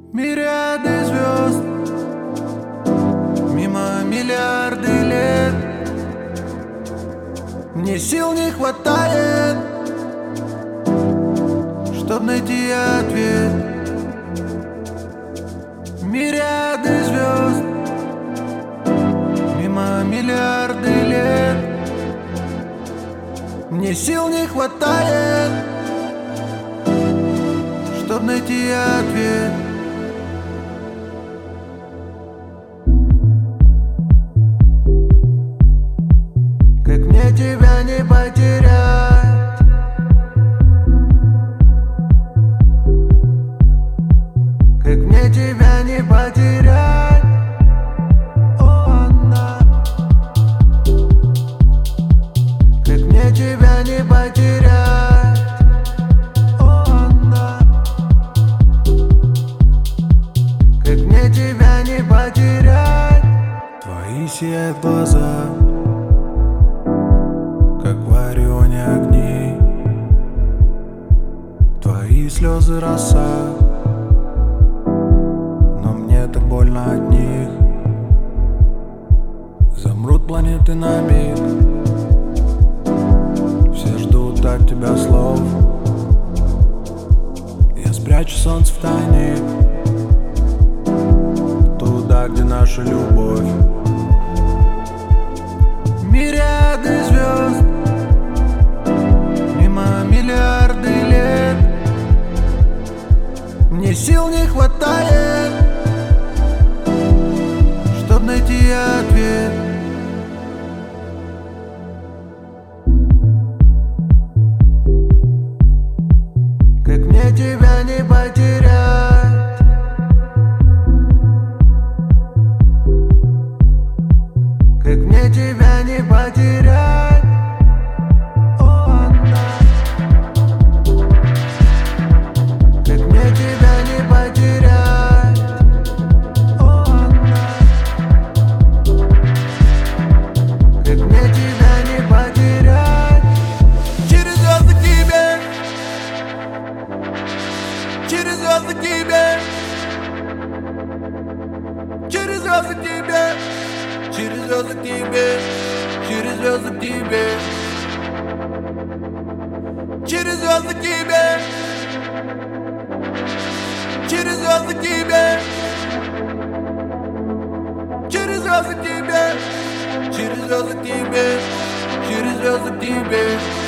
Мириады звезд, мимо миллиарды лет. Мне сил не хватает, чтоб найти ответ. Мириады звезд, мимо миллиарды лет. Мне сил не хватает, чтоб найти ответ. Как мне тебя не потерять? Как мне тебя не потерять? О, она. Как мне тебя не потерять? О, она. Как мне тебя не потерять? Твои сияют глаза, как в Орионе огни. Твои слезы роса, но мне так больно от них. Замрут планеты на миг, все ждут от тебя слов. Я спрячу солнце в тайник, туда, где наша любовь. Мириады звезд, мимо миллиарды лет. Мне сил не хватает, чтоб найти ответ. Как мне тебя не потерять? Как мне тебя не потерять? О, она. Как мне тебя не потерять? О, она. Как мне тебя не потерять? Через звезды к тебе, через звезды к тебе, через звезды к тебе, через звезды к тебе, через звезды к тебе, через звезды к тебе, через звезды к тебе, через звезды к тебе, через звезды к тебе, через звезды к тебе.